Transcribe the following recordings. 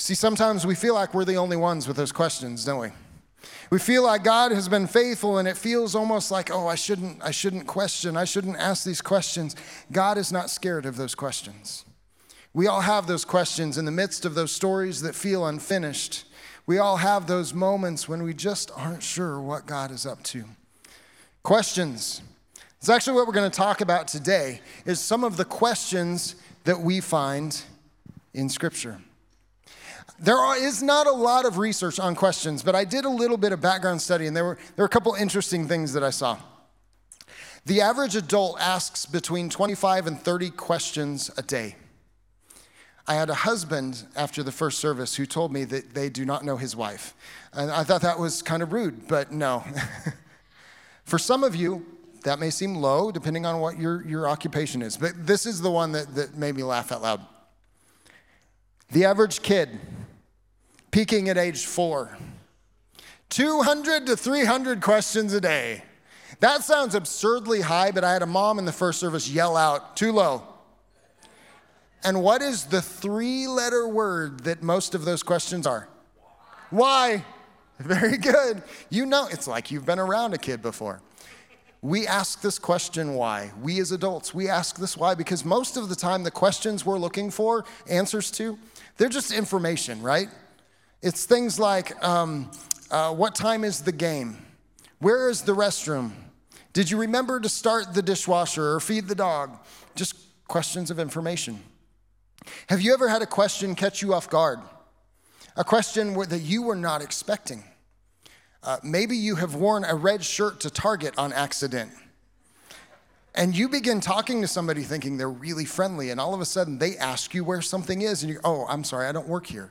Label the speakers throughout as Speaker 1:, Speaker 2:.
Speaker 1: See, sometimes we feel like we're the only ones with those questions, don't we? We feel like God has been faithful, and it feels almost like, oh, I shouldn't question. I shouldn't ask these questions. God is not scared of those questions. We all have those questions in the midst of those stories that feel unfinished. We all have those moments when we just aren't sure what God is up to. Questions. It's actually what we're going to talk about today, is some of the questions that we find in Scripture. There is not a lot of research on questions, but I did a little bit of background study, and there were a couple interesting things that I saw. The average adult asks between 25 and 30 questions a day. I had a husband after the first service who told me that they do not know his wife. And I thought that was kind of rude, but no. For some of you, that may seem low, depending on what your occupation is. But this is the one that made me laugh out loud. The average kid, peaking at age 4, 200 to 300 questions a day. That sounds absurdly high, but I had a mom in the first service yell out, too low. And what is the 3-letter word that most of those questions are? Why? Very good. You know, it's like you've been around a kid before. We ask this question why. We as adults, we ask this why because most of the time the questions we're looking for answers to, they're just information, right? It's things like, what time is the game? Where is the restroom? Did you remember to start the dishwasher or feed the dog? Just questions of information. Have you ever had a question catch you off guard? A question that you were not expecting. Maybe you have worn a red shirt to Target on accident. And you begin talking to somebody thinking they're really friendly, and all of a sudden they ask you where something is, and you're, oh, I'm sorry, I don't work here.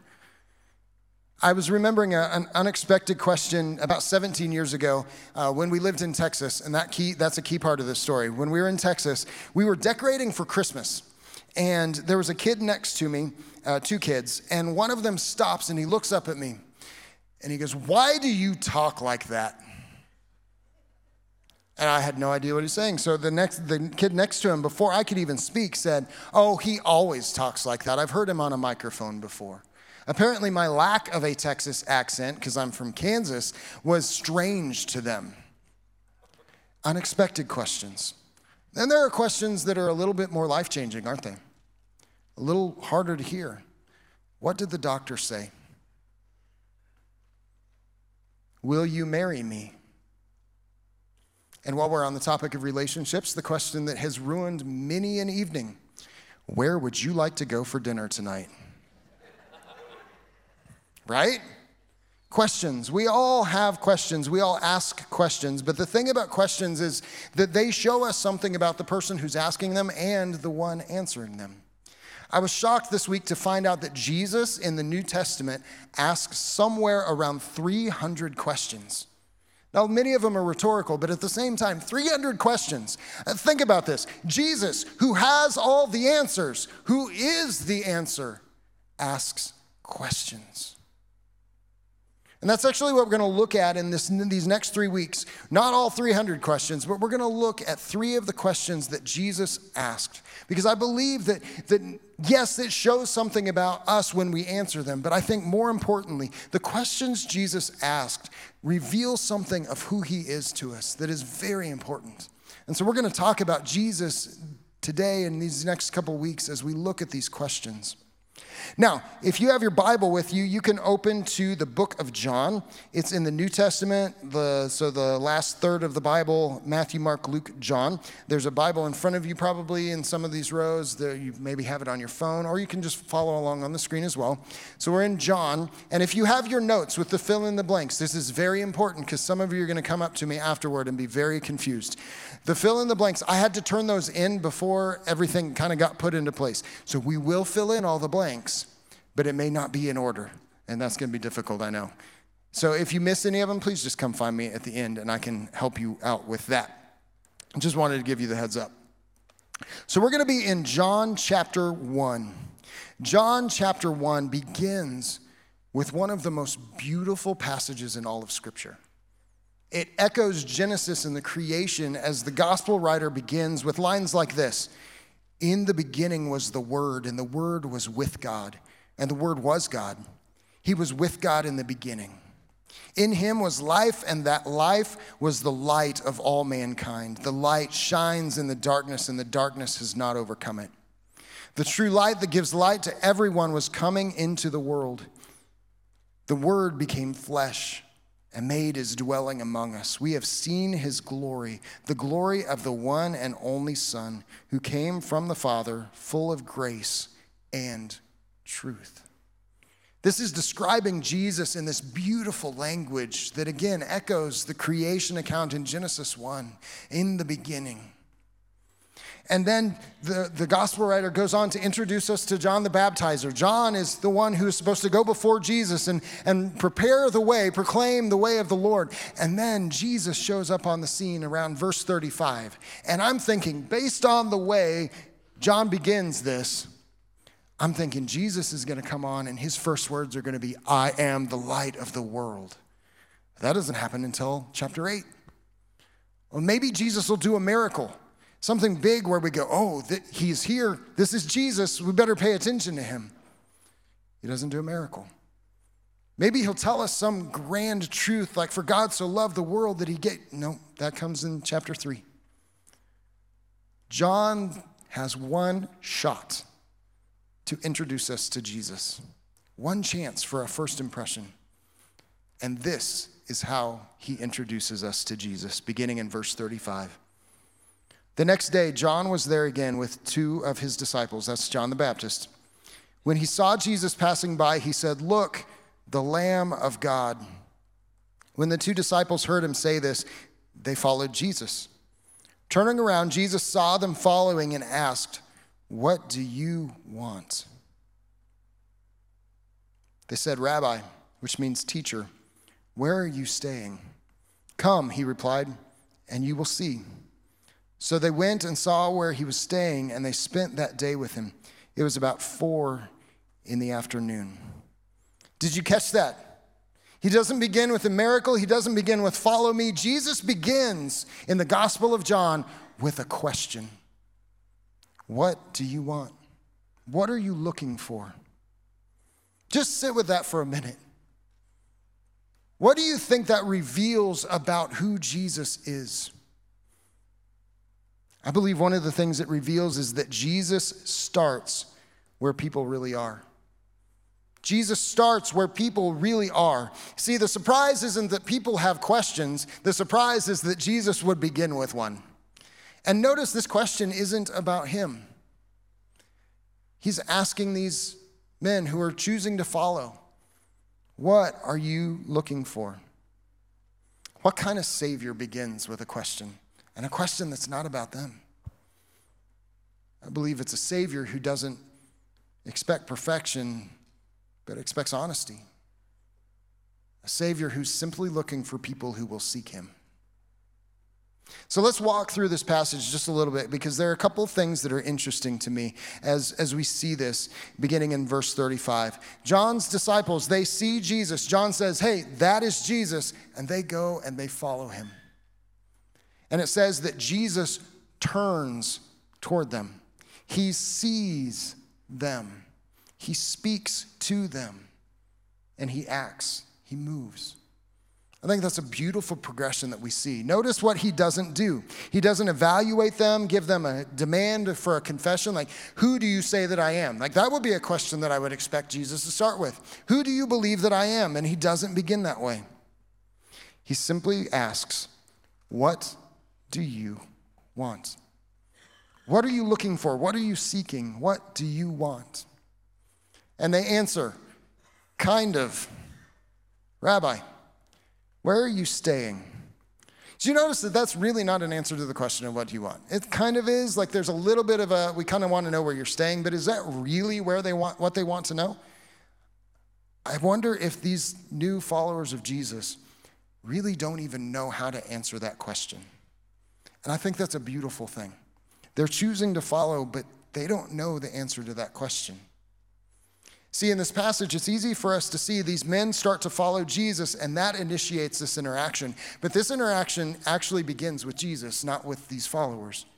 Speaker 1: I was remembering an unexpected question about 17 years ago when we lived in Texas, and that's a key part of this story. When we were in Texas, we were decorating for Christmas. And there was a kid next to me, 2 kids, and one of them stops and he looks up at me and he goes, "Why do you talk like that?" And I had no idea what he's saying. So the kid next to him, before I could even speak, said, "Oh, he always talks like that. I've heard him on a microphone before." Apparently my lack of a Texas accent, because I'm from Kansas, was strange to them. Unexpected questions. Then there are questions that are a little bit more life-changing, aren't they? A little harder to hear. What did the doctor say? Will you marry me? And while we're on the topic of relationships, the question that has ruined many an evening, where would you like to go for dinner tonight? Right? Questions. We all have questions. We all ask questions. But the thing about questions is that they show us something about the person who's asking them and the one answering them. I was shocked this week to find out that Jesus in the New Testament asks somewhere around 300 questions. Now, many of them are rhetorical, but at the same time, 300 questions. Think about this. Jesus, who has all the answers, who is the answer, asks questions. And that's actually what we're going to look at in these next 3 weeks. Not all 300 questions, but we're going to look at 3 of the questions that Jesus asked. Because I believe that yes, it shows something about us when we answer them. But I think more importantly, the questions Jesus asked reveal something of who he is to us that is very important. And so we're going to talk about Jesus today and these next couple weeks as we look at these questions. Now, if you have your Bible with you, you can open to the book of John. It's in the New Testament, so the last third of the Bible, Matthew, Mark, Luke, John. There's a Bible in front of you probably in some of these rows. You maybe have it on your phone, or you can just follow along on the screen as well. So we're in John, and if you have your notes with the fill in the blanks, this is very important because some of you are going to come up to me afterward and be very confused. The fill in the blanks, I had to turn those in before everything kind of got put into place. So we will fill in all the blanks, but it may not be in order, and that's going to be difficult, I know. So if you miss any of them, please just come find me at the end, and I can help you out with that. I just wanted to give you the heads up. So we're going to be in John chapter 1. John chapter 1 begins with one of the most beautiful passages in all of Scripture. It echoes Genesis and the creation as the gospel writer begins with lines like this. In the beginning was the Word, and the Word was with God, and the Word was God. He was with God in the beginning. In him was life, and that life was the light of all mankind. The light shines in the darkness, and the darkness has not overcome it. The true light that gives light to everyone was coming into the world. The Word became flesh and made his dwelling among us. We have seen his glory, the glory of the one and only Son, who came from the Father, full of grace and truth. This is describing Jesus in this beautiful language that again echoes the creation account in Genesis 1, in the beginning. And then the gospel writer goes on to introduce us to John the Baptizer. John is the one who is supposed to go before Jesus and prepare the way, proclaim the way of the Lord. And then Jesus shows up on the scene around verse 35. And I'm thinking, based on the way John begins this, I'm thinking Jesus is going to come on and his first words are going to be, I am the light of the world. That doesn't happen until chapter 8. Well, maybe Jesus will do a miracle. Something big where we go, oh, he's here. This is Jesus. We better pay attention to him. He doesn't do a miracle. Maybe he'll tell us some grand truth like, for God so loved the world that he gave. No, that comes in chapter 3. John has one shot to introduce us to Jesus. One chance for a first impression. And this is how he introduces us to Jesus, beginning in verse 35. The next day, John was there again with 2 of his disciples. That's John the Baptist. When he saw Jesus passing by, he said, "Look, the Lamb of God." When the 2 disciples heard him say this, they followed Jesus. Turning around, Jesus saw them following and asked, "What do you want?" They said, "Rabbi," which means teacher, "where are you staying?" "Come," he replied, "and you will see." So they went and saw where he was staying, and they spent that day with him. It was about 4 p.m. Did you catch that? He doesn't begin with a miracle. He doesn't begin with follow me. Jesus begins in the Gospel of John with a question. What do you want? What are you looking for? Just sit with that for a minute. What do you think that reveals about who Jesus is? I believe one of the things it reveals is that Jesus starts where people really are. Jesus starts where people really are. See, the surprise isn't that people have questions. The surprise is that Jesus would begin with one. And notice this question isn't about him. He's asking these men who are choosing to follow, what are you looking for? What kind of Savior begins with a question? And a question that's not about them. I believe it's a Savior who doesn't expect perfection, but expects honesty. A Savior who's simply looking for people who will seek him. So let's walk through this passage just a little bit, because there are a couple of things that are interesting to me as we see this beginning in verse 35. John's disciples, they see Jesus. John says, hey, that is Jesus. And they go and they follow him. And it says that Jesus turns toward them. He sees them. He speaks to them. And he acts. He moves. I think that's a beautiful progression that we see. Notice what he doesn't do. He doesn't evaluate them, give them a demand for a confession, like, who do you say that I am? Like, that would be a question that I would expect Jesus to start with. Who do you believe that I am? And he doesn't begin that way. He simply asks, what do you want? What are you looking for? What are you seeking? What do you want? And they answer, kind of, Rabbi, where are you staying? Do you notice that that's really not an answer to the question of what do you want? It kind of is, like there's a little bit of we kind of want to know where you're staying, but is that really where they want, what they want to know? I wonder if these new followers of Jesus really don't even know how to answer that question. And I think that's a beautiful thing. They're choosing to follow, but they don't know the answer to that question. See, in this passage, it's easy for us to see these men start to follow Jesus, and that initiates this interaction. But this interaction actually begins with Jesus, not with these followers.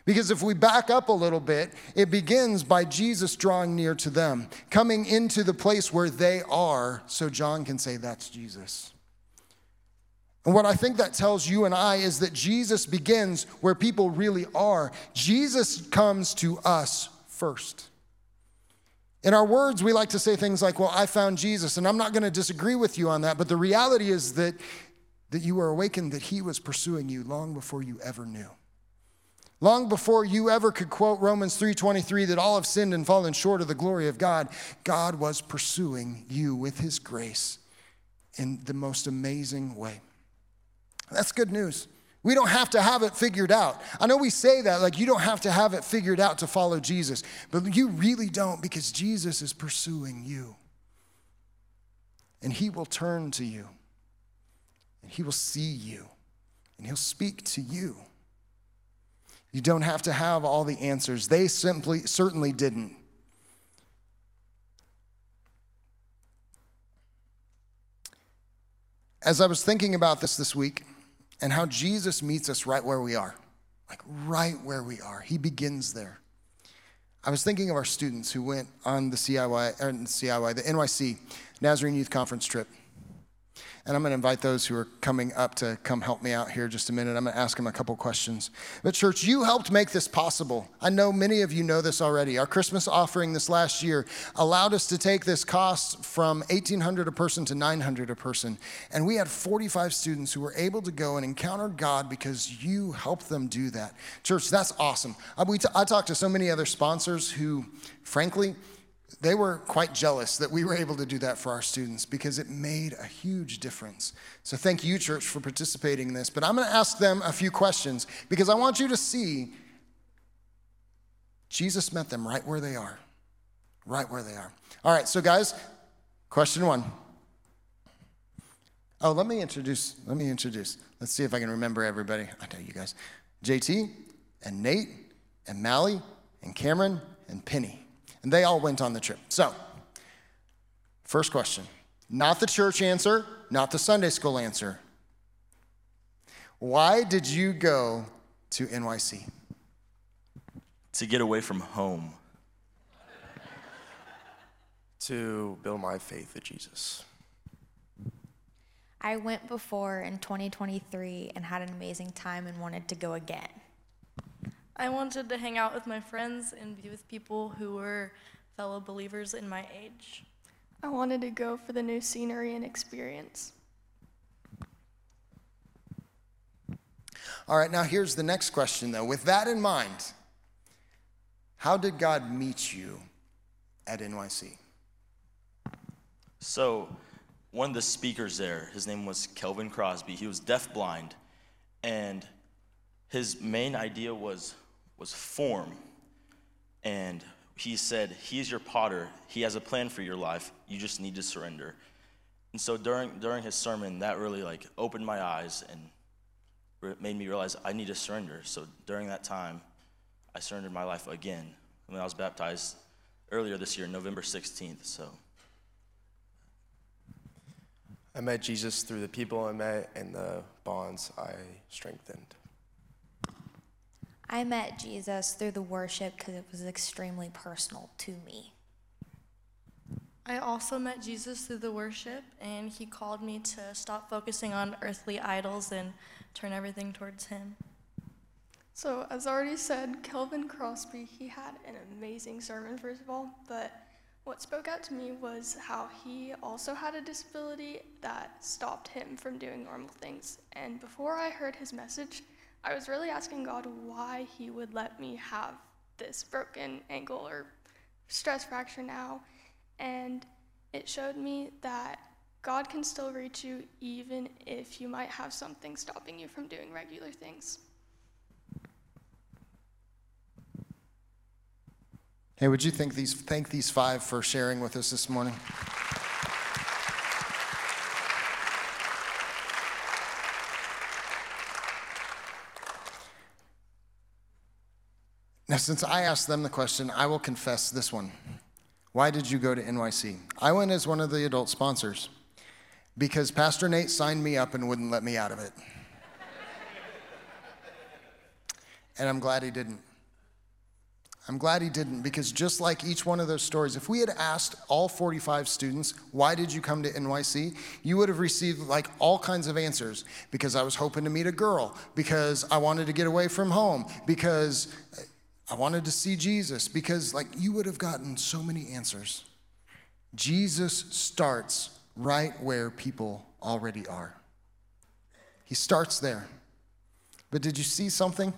Speaker 1: Because if we back up a little bit, it begins by Jesus drawing near to them, coming into the place where they are, so John can say, that's Jesus. And what I think that tells you and I is that Jesus begins where people really are. Jesus comes to us first. In our words, we like to say things like, well, I found Jesus, and I'm not going to disagree with you on that, but the reality is that you were awakened that he was pursuing you long before you ever knew. Long before you ever could quote Romans 3:23 that all have sinned and fallen short of the glory of God, God was pursuing you with his grace in the most amazing way. That's good news. We don't have to have it figured out. I know we say that, like you don't have to have it figured out to follow Jesus, but you really don't, because Jesus is pursuing you. And he will turn to you, and he will see you, and he'll speak to you. You don't have to have all the answers. They certainly didn't. As I was thinking about this week, and how Jesus meets us right where we are, like right where we are. He begins there. I was thinking of our students who went on the NYC, Nazarene Youth Conference trip. And I'm going to invite those who are coming up to come help me out here just a minute. I'm going to ask them a couple questions. But church, you helped make this possible. I know many of you know this already. Our Christmas offering this last year allowed us to take this cost from $1,800 a person to $900 a person. And we had 45 students who were able to go and encounter God because you helped them do that. Church, that's awesome. I talked to so many other sponsors who, frankly, they were quite jealous that we were able to do that for our students because it made a huge difference. So thank you, church, for participating in this. But I'm going to ask them a few questions because I want you to see Jesus met them right where they are. Right where they are. All right, so guys, question one. Oh, let me introduce. Let's see if I can remember everybody. I know you guys. JT and Nate and Mally and Cameron and Penny. And they all went on the trip. So, first question. Not the church answer, not the Sunday school answer. Why did you go to NYC?
Speaker 2: To get away from home.
Speaker 3: To build my faith in Jesus.
Speaker 4: I went before in 2023 and had an amazing time and wanted to go again.
Speaker 5: I wanted to hang out with my friends and be with people who were fellow believers in my age.
Speaker 6: I wanted to go for the new scenery and experience.
Speaker 1: All right, now here's the next question, though. With that in mind, how did God meet you at NYC?
Speaker 2: So, one of the speakers there, his name was Kelvin Crosby. He was deafblind, and his main idea was form. And he said, he's your potter. He has a plan for your life. You just need to surrender. And so during his sermon, that really opened my eyes and made me realize I need to surrender. So during that time, I surrendered my life again. When I was baptized earlier this year, November 16th. So
Speaker 3: I met Jesus through the people I met and the bonds I strengthened.
Speaker 4: I met Jesus through the worship because it was extremely personal to me.
Speaker 5: I also met Jesus through the worship, and he called me to stop focusing on earthly idols and turn everything towards him.
Speaker 6: So, as already said, Kelvin Crosby, he had an amazing sermon, first of all, but what spoke out to me was how he also had a disability that stopped him from doing normal things. And before I heard his message, I was really asking God why he would let me have this broken ankle or stress fracture now. And it showed me that God can still reach you even if you might have something stopping you from doing regular things.
Speaker 1: Hey, would you thank these five for sharing with us this morning? Now, since I asked them the question, I will confess this one. Why did you go to NYC? I went as one of the adult sponsors because Pastor Nate signed me up and wouldn't let me out of it. And I'm glad he didn't, I'm glad he didn't, because just like each one of those stories, if we had asked all 45 students, why did you come to NYC? You would have received like all kinds of answers. Because I was hoping to meet a girl, because I wanted to get away from home, because I wanted to see Jesus, because like you would have gotten so many answers. Jesus starts right where people already are. He starts there. But did you see something?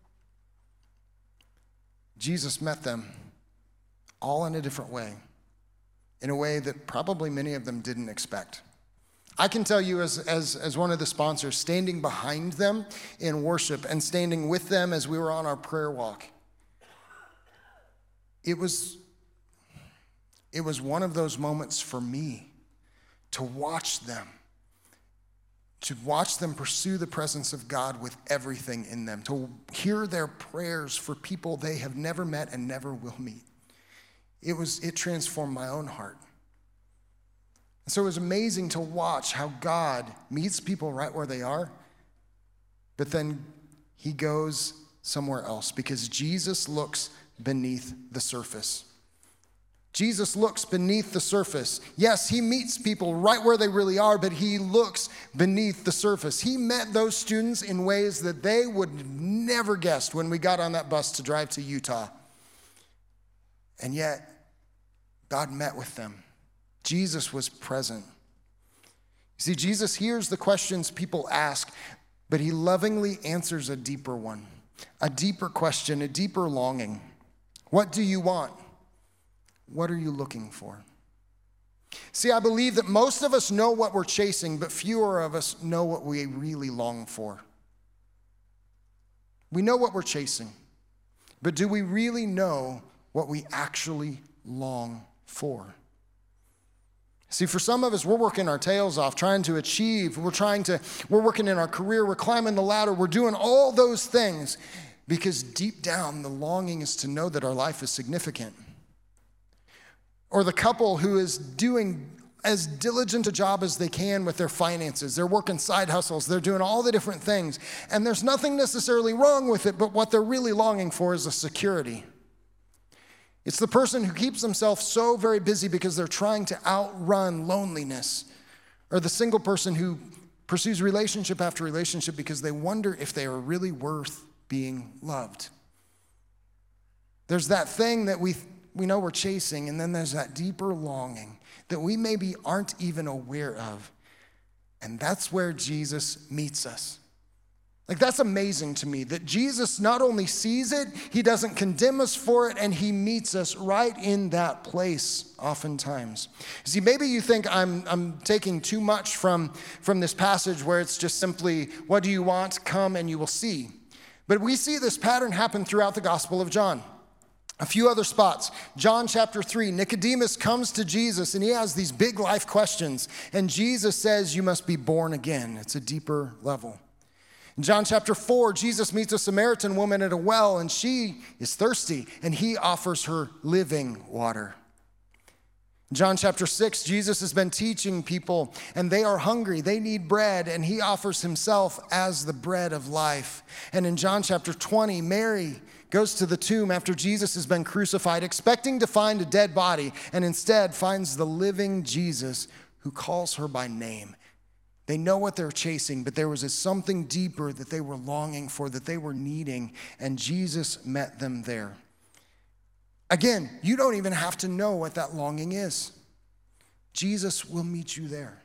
Speaker 1: Jesus met them all in a different way, in a way that probably many of them didn't expect. I can tell you as one of the sponsors, standing behind them in worship and standing with them as we were on our prayer walk, it was one of those moments for me to watch them pursue the presence of God with everything in them, to hear their prayers for people they have never met and never will meet. It transformed my own heart. And so it was amazing to watch how God meets people right where they are, but then he goes somewhere else because Jesus looks beneath the surface. Jesus looks beneath the surface. Yes, he meets people right where they really are, but he looks beneath the surface. He met those students in ways that they would have never guessed when we got on that bus to drive to Utah. And yet, God met with them. Jesus was present. See, Jesus hears the questions people ask, but he lovingly answers a deeper one, a deeper question, a deeper longing. What do you want? What are you looking for? See, I believe that most of us know what we're chasing, but fewer of us know what we really long for. We know what we're chasing, but do we really know what we actually long for? See, for some of us, we're working our tails off, trying to achieve. We're working in our career, we're climbing the ladder, we're doing all those things because deep down, the longing is to know that our life is significant. Or the couple who is doing as diligent a job as they can with their finances. They're working side hustles. They're doing all the different things. And there's nothing necessarily wrong with it, but what they're really longing for is a security. It's the person who keeps themselves so very busy because they're trying to outrun loneliness. Or the single person who pursues relationship after relationship because they wonder if they are really worth being loved. There's that thing that we know we're chasing, and then there's that deeper longing that we maybe aren't even aware of. And that's where Jesus meets us. Like, that's amazing to me, that Jesus not only sees it, he doesn't condemn us for it, and he meets us right in that place oftentimes. See, maybe you think I'm taking too much from this passage where it's just simply, what do you want? Come and you will see. But we see this pattern happen throughout the Gospel of John. A few other spots. John chapter 3, Nicodemus comes to Jesus and he has these big life questions. And Jesus says, you must be born again. It's a deeper level. In John chapter 4, Jesus meets a Samaritan woman at a well and she is thirsty and he offers her living water. In John chapter 6, Jesus has been teaching people and they are hungry. They need bread and he offers himself as the bread of life. And in John chapter 20, Mary goes to the tomb after Jesus has been crucified, expecting to find a dead body, and instead finds the living Jesus who calls her by name. They know what they're chasing, but there was something deeper that they were longing for, that they were needing, and Jesus met them there. Again, you don't even have to know what that longing is. Jesus will meet you there.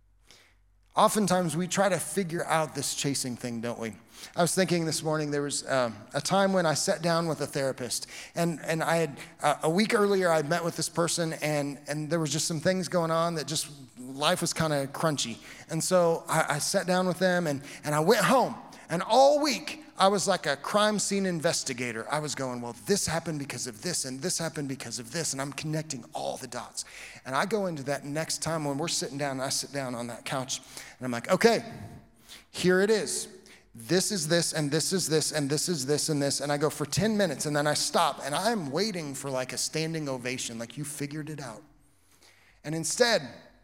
Speaker 1: Oftentimes, we try to figure out this chasing thing, don't we? I was thinking this morning, there was a time when I sat down with a therapist, and I had, a week earlier, I'd met with this person, and there was just some things going on that just, life was kind of crunchy. And so I sat down with them, and I went home, and all week, I was like a crime scene investigator. I was going, well, this happened because of this, and this happened because of this, and I'm connecting all the dots. And I go into that next time when we're sitting down, and I sit down on that couch, and I'm like, okay, here it is. This is this, and this is this, and this is this, and this. And I go for 10 minutes, and then I stop, and I'm waiting for like a standing ovation, like you figured it out. And instead,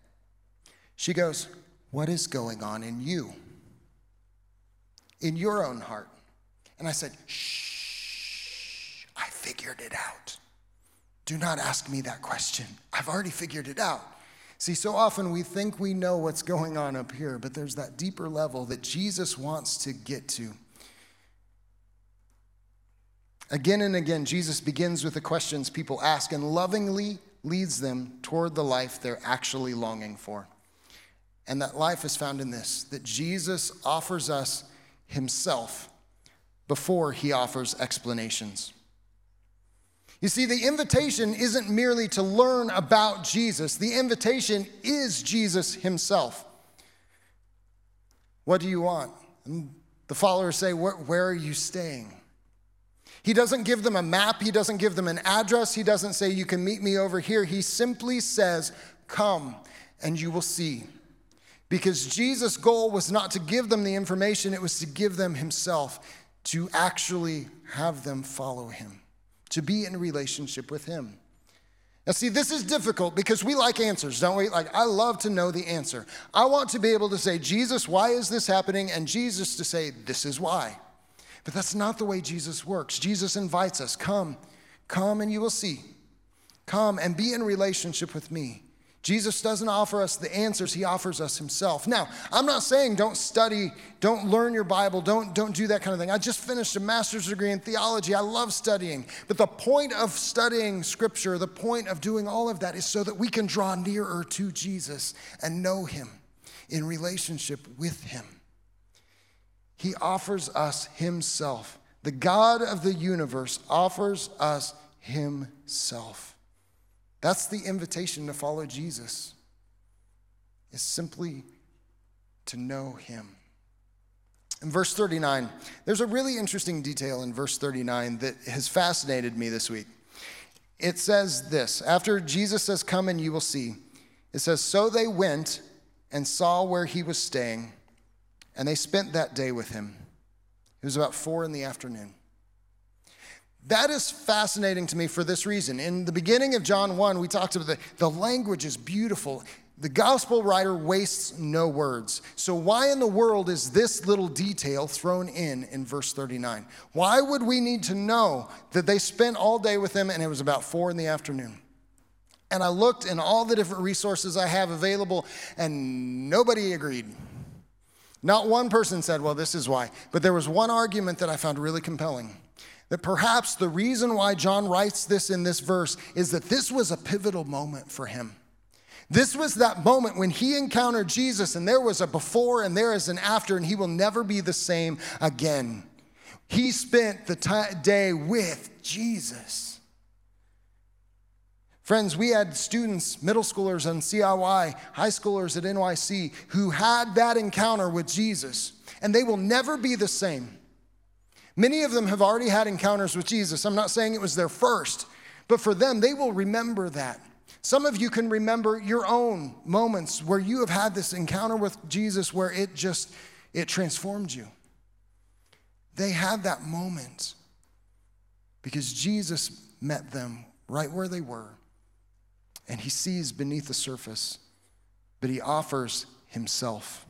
Speaker 1: she goes, what is going on in you? In your own heart? And I said, shh, I figured it out. Do not ask me that question. I've already figured it out. See, so often we think we know what's going on up here, but there's that deeper level that Jesus wants to get to. Again and again, Jesus begins with the questions people ask and lovingly leads them toward the life they're actually longing for. And that life is found in this, that Jesus offers us himself before he offers explanations. You see, the invitation isn't merely to learn about Jesus. The invitation is Jesus himself. What do you want? And the followers say, where are you staying? He doesn't give them a map. He doesn't give them an address. He doesn't say, you can meet me over here. He simply says, come and you will see. Because Jesus' goal was not to give them the information. It was to give them himself, to actually have them follow him, to be in a relationship with him. Now see, this is difficult because we like answers, don't we? Like, I love to know the answer. I want to be able to say, Jesus, why is this happening? And Jesus to say, this is why. But that's not the way Jesus works. Jesus invites us, come and you will see. Come and be in relationship with me. Jesus doesn't offer us the answers, he offers us himself. Now, I'm not saying don't study, don't learn your Bible, don't do that kind of thing. I just finished a master's degree in theology. I love studying. But the point of studying scripture, the point of doing all of that is so that we can draw nearer to Jesus and know him in relationship with him. He offers us himself. The God of the universe offers us himself. That's the invitation to follow Jesus, is simply to know him. In verse 39, there's a really interesting detail in verse 39 that has fascinated me this week. It says this, after Jesus says, come and you will see, it says, so they went and saw where he was staying, and they spent that day with him. It was about 4 p.m. That is fascinating to me for this reason. In the beginning of John 1, we talked about the language is beautiful. The gospel writer wastes no words. So why in the world is this little detail thrown in verse 39? Why would we need to know that they spent all day with him and it was about 4 p.m? And I looked in all the different resources I have available and nobody agreed. Not one person said, well, this is why. But there was one argument that I found really compelling. That perhaps the reason why John writes this in this verse is that this was a pivotal moment for him. This was that moment when he encountered Jesus and there was a before and there is an after and he will never be the same again. He spent the day with Jesus. Friends, we had students, middle schoolers on CIY, high schoolers at NYC who had that encounter with Jesus and they will never be the same. Many of them have already had encounters with Jesus. I'm not saying it was their first, but for them, they will remember that. Some of you can remember your own moments where you have had this encounter with Jesus where it transformed you. They had that moment because Jesus met them right where they were, and he sees beneath the surface, but he offers himself.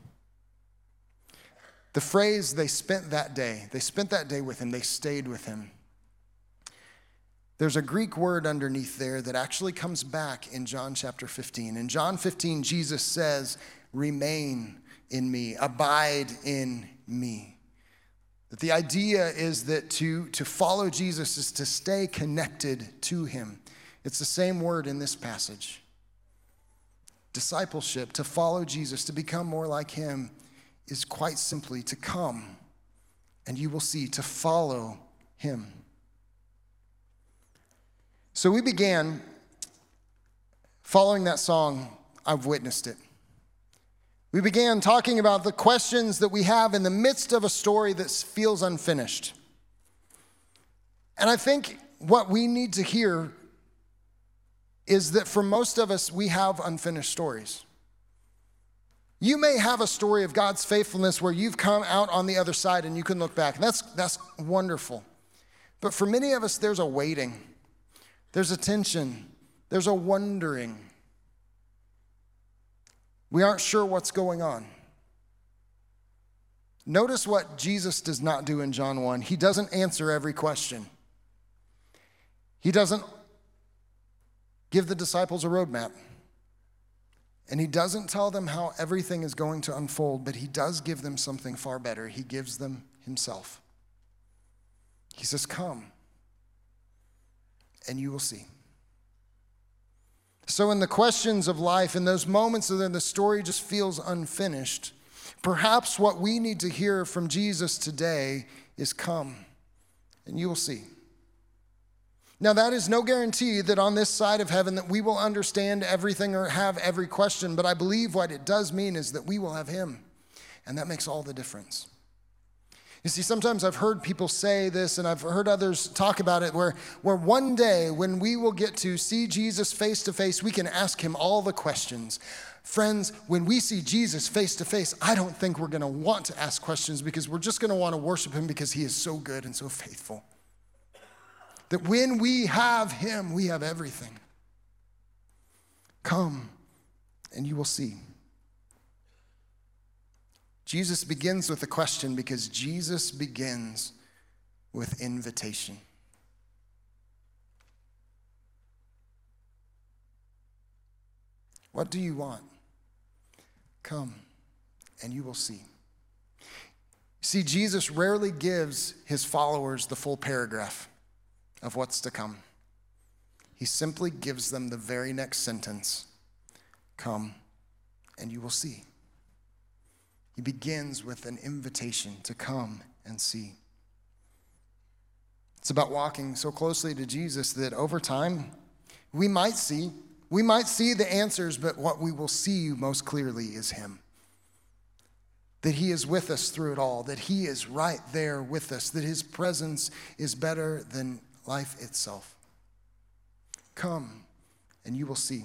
Speaker 1: The phrase, they spent that day with him, they stayed with him. There's a Greek word underneath there that actually comes back in John chapter 15. In John 15, Jesus says, remain in me, abide in me. That the idea is that to follow Jesus is to stay connected to him. It's the same word in this passage. Discipleship, to follow Jesus, to become more like him, is quite simply to come and you will see, to follow him. So we began following that song, I've Witnessed It. We began talking about the questions that we have in the midst of a story that feels unfinished. And I think what we need to hear is that for most of us, we have unfinished stories. You may have a story of God's faithfulness where you've come out on the other side and you can look back. That's wonderful. But for many of us, there's a waiting. There's a tension. There's a wondering. We aren't sure what's going on. Notice what Jesus does not do in John 1. He doesn't answer every question. He doesn't give the disciples a roadmap. And he doesn't tell them how everything is going to unfold, but he does give them something far better. He gives them himself. He says, come, and you will see. So in the questions of life, in those moments when the story just feels unfinished, perhaps what we need to hear from Jesus today is come, and you will see. Now, that is no guarantee that on this side of heaven that we will understand everything or have every question, but I believe what it does mean is that we will have him, and that makes all the difference. You see, sometimes I've heard people say this, and I've heard others talk about it, where one day when we will get to see Jesus face to face, we can ask him all the questions. Friends, when we see Jesus face to face, I don't think we're going to want to ask questions because we're just going to want to worship him because he is so good and so faithful. That when we have him, we have everything. Come, and you will see. Jesus begins with a question because Jesus begins with invitation. What do you want? Come, and you will see. See, Jesus rarely gives his followers the full paragraph of what's to come. He simply gives them the very next sentence. Come, and you will see. He begins with an invitation to come and see. It's about walking so closely to Jesus that over time, we might see the answers, but what we will see most clearly is him. That he is with us through it all, that he is right there with us, that his presence is better than life itself. Come, and you will see.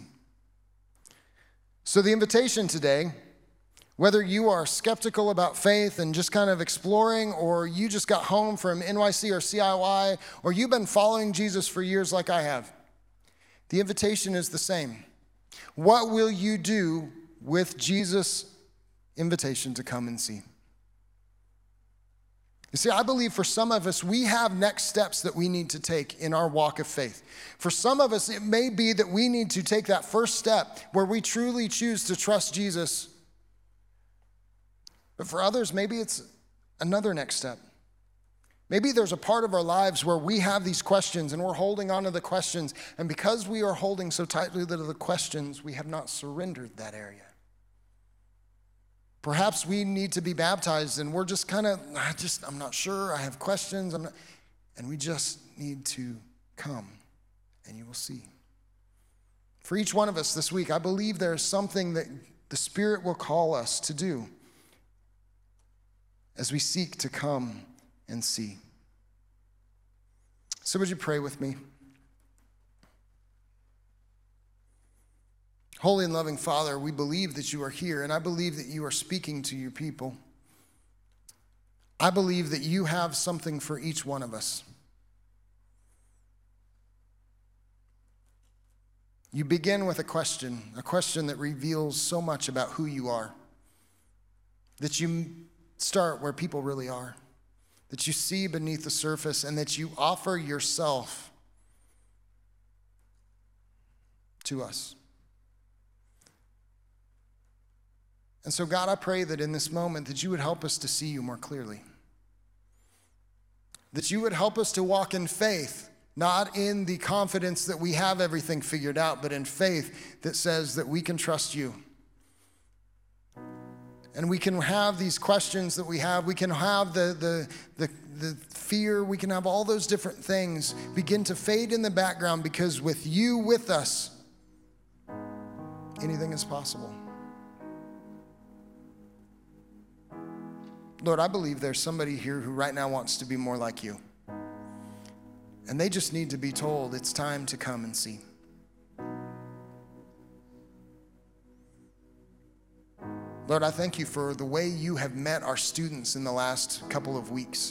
Speaker 1: So the invitation today, whether you are skeptical about faith and just kind of exploring, or you just got home from NYC or CIY, or you've been following Jesus for years like I have, the invitation is the same. What will you do with Jesus' invitation to come and see? You see, I believe for some of us, we have next steps that we need to take in our walk of faith. For some of us, it may be that we need to take that first step where we truly choose to trust Jesus. But for others, maybe it's another next step. Maybe there's a part of our lives where we have these questions and we're holding on to the questions. And because we are holding so tightly to the questions, we have not surrendered that area. Perhaps we need to be baptized and we're just kind of, I'm not sure, I have questions, and we just need to come and you will see. For each one of us this week, I believe there is something that the Spirit will call us to do as we seek to come and see. So would you pray with me? Holy and loving Father, we believe that you are here, and I believe that you are speaking to your people. I believe that you have something for each one of us. You begin with a question that reveals so much about who you are. That you start where people really are. That you see beneath the surface, and that you offer yourself to us. And so, God, I pray that in this moment that you would help us to see you more clearly. That you would help us to walk in faith, not in the confidence that we have everything figured out, but in faith that says that we can trust you. And we can have these questions that we have. We can have the fear. We can have all those different things begin to fade in the background, because with you with us, anything is possible. Lord, I believe there's somebody here who right now wants to be more like you. And they just need to be told it's time to come and see. Lord, I thank you for the way you have met our students in the last couple of weeks.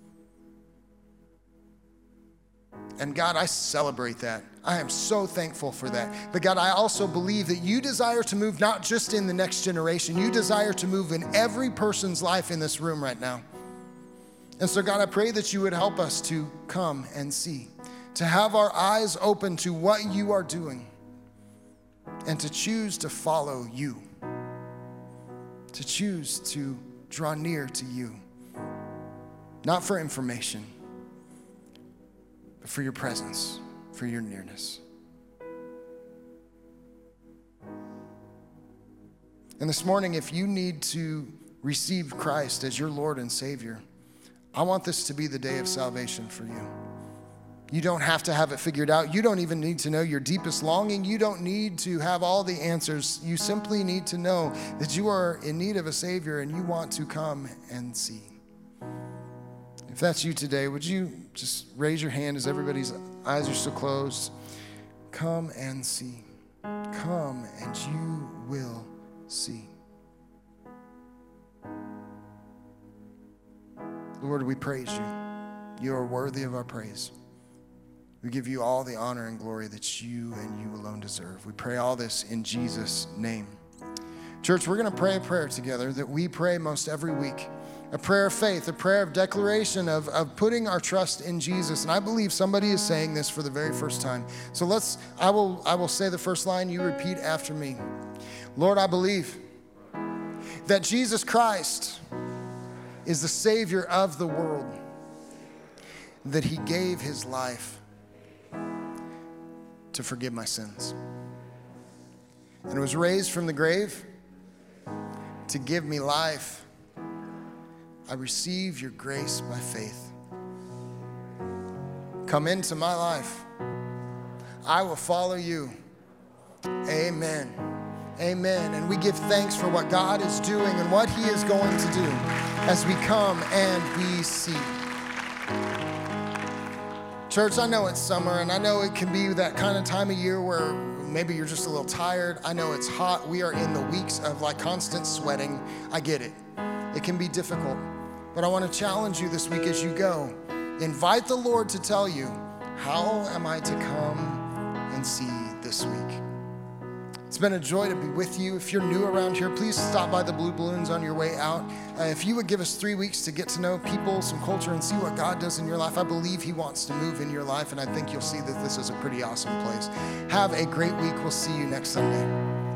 Speaker 1: And God, I celebrate that. I am so thankful for that. But God, I also believe that you desire to move not just in the next generation, you desire to move in every person's life in this room right now. And so God, I pray that you would help us to come and see, to have our eyes open to what you are doing, and to choose to follow you, to choose to draw near to you, not for information, but for your presence, for your nearness. And this morning, if you need to receive Christ as your Lord and Savior, I want this to be the day of salvation for you. You don't have to have it figured out. You don't even need to know your deepest longing. You don't need to have all the answers. You simply need to know that you are in need of a Savior and you want to come and see. If that's you today, would you just raise your hand as everybody's eyes are still closed? Come and see. Come and you will see. Lord, we praise you. You are worthy of our praise. We give you all the honor and glory that you and you alone deserve. We pray all this in Jesus' name. Church, we're going to pray a prayer together that we pray most every week. A prayer of faith, a prayer of declaration of putting our trust in Jesus. And I believe somebody is saying this for the very first time. So I will say the first line, you repeat after me. Lord, I believe that Jesus Christ is the Savior of the world, that he gave his life to forgive my sins, and was raised from the grave to give me life. I receive your grace by faith. Come into my life. I will follow you. Amen. Amen. And we give thanks for what God is doing and what he is going to do as we come and we see. Church, I know it's summer, and I know it can be that kind of time of year where maybe you're just a little tired. I know it's hot. We are in the weeks of like constant sweating. I get it. It can be difficult. But I want to challenge you this week as you go. Invite the Lord to tell you, how am I to come and see this week? It's been a joy to be with you. If you're new around here, please stop by the Blue Balloons on your way out. If you would give us 3 weeks to get to know people, some culture, and see what God does in your life, I believe he wants to move in your life, and I think you'll see that this is a pretty awesome place. Have a great week. We'll see you next Sunday.